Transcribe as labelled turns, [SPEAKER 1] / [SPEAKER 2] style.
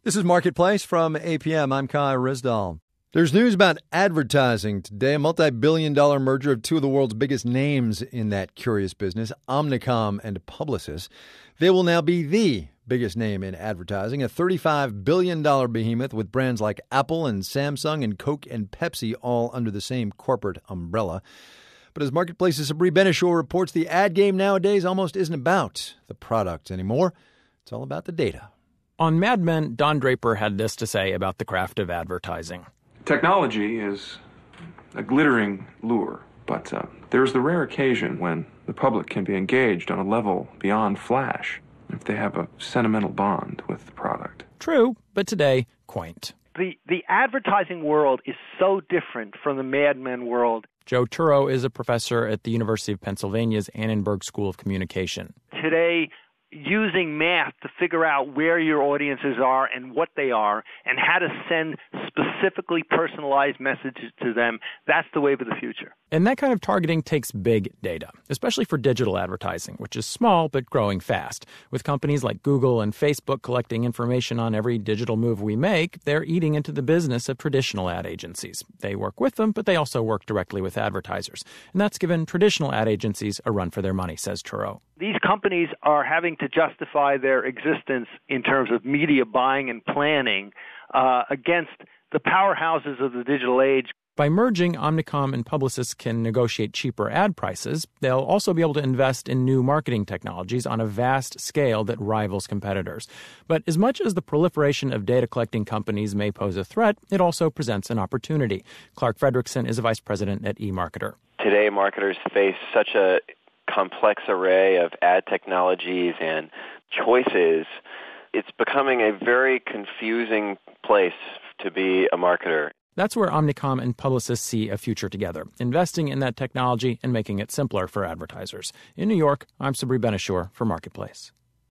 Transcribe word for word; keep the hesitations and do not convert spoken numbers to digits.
[SPEAKER 1] This is Marketplace from A P M. I'm Kai Rizdal. There's news about advertising today, a multi-billion dollar merger of two of the world's biggest names in that curious business, Omnicom and Publicis. They will now be the biggest name in advertising, a thirty-five billion dollars behemoth with brands like Apple and Samsung and Coke and Pepsi all under the same corporate umbrella. But as Marketplace's Sabri Benishore reports, the ad game nowadays almost isn't about the product anymore. It's all about the data.
[SPEAKER 2] On Mad Men, Don Draper had this to say about the craft of advertising.
[SPEAKER 3] Technology is a glittering lure, but uh, there's the rare occasion when the public can be engaged on a level beyond flash if they have a sentimental bond with the product.
[SPEAKER 2] True, but today, quaint.
[SPEAKER 4] The, the advertising world is so different from the Mad Men world.
[SPEAKER 2] Joe Turro is a professor at the University of Pennsylvania's Annenberg School of Communication.
[SPEAKER 4] Today, using math to figure out where your audiences are and what they are and how to send specifically personalized messages to them, that's the wave of the future.
[SPEAKER 2] And that kind of targeting takes big data, especially for digital advertising, which is small but growing fast. With companies like Google and Facebook collecting information on every digital move we make, they're eating into the business of traditional ad agencies. They work with them, but they also work directly with advertisers. And that's given traditional ad agencies a run for their money, says Turro.
[SPEAKER 4] These companies are having to justify their existence in terms of media buying and planning uh, against the powerhouses of the digital age.
[SPEAKER 2] By merging, Omnicom and Publicis can negotiate cheaper ad prices. They'll also be able to invest in new marketing technologies on a vast scale that rivals competitors. But as much as the proliferation of data collecting companies may pose a threat, it also presents an opportunity. Clark Fredrickson is a vice president at eMarketer.
[SPEAKER 5] Today, marketers face such a complex array of ad technologies and choices. It's becoming a very confusing place to be a marketer.
[SPEAKER 2] That's where Omnicom and Publicis see a future together, investing in that technology and making it simpler for advertisers. In New York, I'm Sabri Benishore for Marketplace.